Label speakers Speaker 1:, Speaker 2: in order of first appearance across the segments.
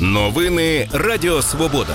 Speaker 1: Новини Радіо Свобода.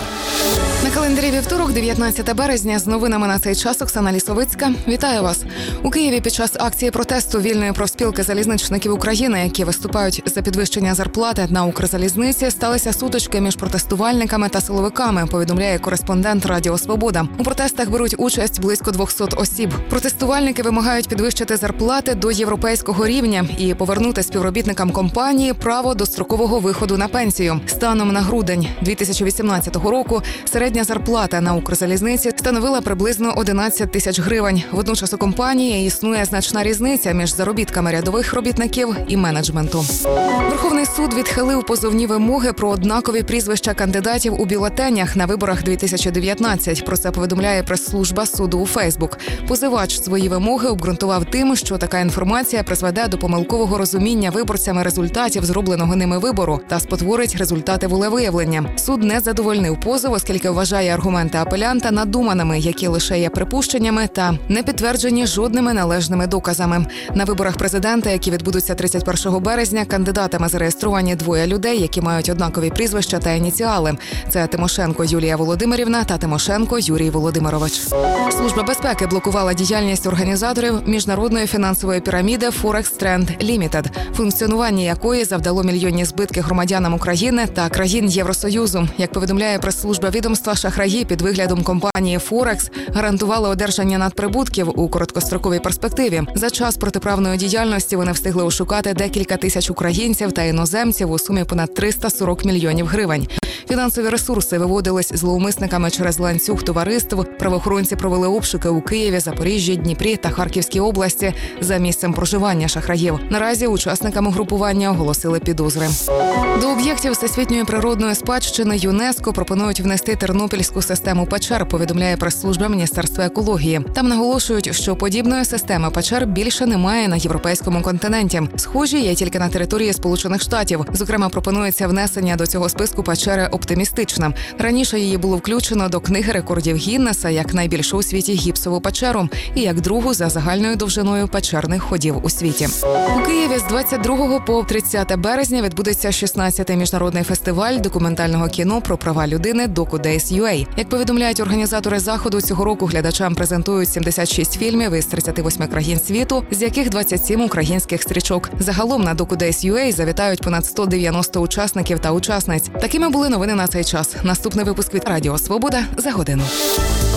Speaker 2: На календарі вівторок, 19 березня, з новинами на цей час Оксана Лісовицька. Вітаю вас. У Києві під час акції протесту вільної профспілки залізничників України, які виступають за підвищення зарплати на Укрзалізниці, сталися сутички між протестувальниками та силовиками, повідомляє кореспондент Радіо Свобода. У протестах беруть участь близько 200 осіб. Протестувальники вимагають підвищити зарплати до європейського рівня і повернути співробітникам компанії право до строкового виходу на пенсію. Станом на грудень 2018 року середня зарплата на Укрзалізниці становила приблизно 11 тисяч гривень. Водночас у компанії існує значна різниця між заробітками рядових робітників і менеджменту. Верховний суд відхилив позовні вимоги про однакові прізвища кандидатів у бюлетенях на виборах 2019. Про це повідомляє прес-служба суду у Фейсбук. Позивач свої вимоги обґрунтував тим, що така інформація призведе до помилкового розуміння виборцями результатів зробленого ними вибору та спотворить результати волевиявлення. Суд не задовольнив позов, оскільки вважає аргументи апелянта надуманими, які лише є припущеннями та не підтверджені жодними належними доказами. На виборах президента, які відбудуться 31 березня, кандидатами зареєстровані двоє людей, які мають однакові прізвища та ініціали. Це Тимошенко Юлія Володимирівна та Тимошенко Юрій Володимирович. Служба безпеки блокувала діяльність організаторів міжнародної фінансової піраміди Forex Trend Limited, функціонування якої завдало мільйонні збитки громадянам України та країн Євросоюзу. Як повідомляє прес-служба відомства, шахраї під виглядом компанії Форекс гарантували одержання надприбутків у короткостроковій перспективі. За час протиправної діяльності вони встигли ошукати декілька тисяч українців та іноземців у сумі понад 340 мільйонів гривень. Фінансові ресурси виводились зловмисниками через ланцюг товариств. Правоохоронці провели обшуки у Києві, Запоріжжі, Дніпрі та Харківській області за місцем проживання шахраїв. Наразі учасникам угрупування оголосили підозри. До об'єктів всесвітньої природної спадщини ЮНЕСКО пропонують внести тернопільську систему печер, повідомляє прес-служба Міністерства екології. Там наголошують, що подібної системи печер більше немає на європейському континенті. Схожі є тільки на території Сполучених Штатів. Зокрема, пропонується внесення до цього списку печери «Оптимістична». Раніше її було включено до книги рекордів Гіннеса як найбільшу у світі гіпсову печеру і як другу за загальною довжиною печерних ходів у світі. У Києві з 22 по 30 березня відбудеться 16-й міжнародний фестиваль документального кіно про права людини DocuDays.UA. Як повідомляють організатори заходу, цього року глядачам презентують 76 фільмів із 38 країн світу, з яких 27 українських стрічок. Загалом на DocuDays.UA завітають понад 190 учасників та учасниць. Такими були новини на цей час. Наступний випуск від Радіо Свобода за годину.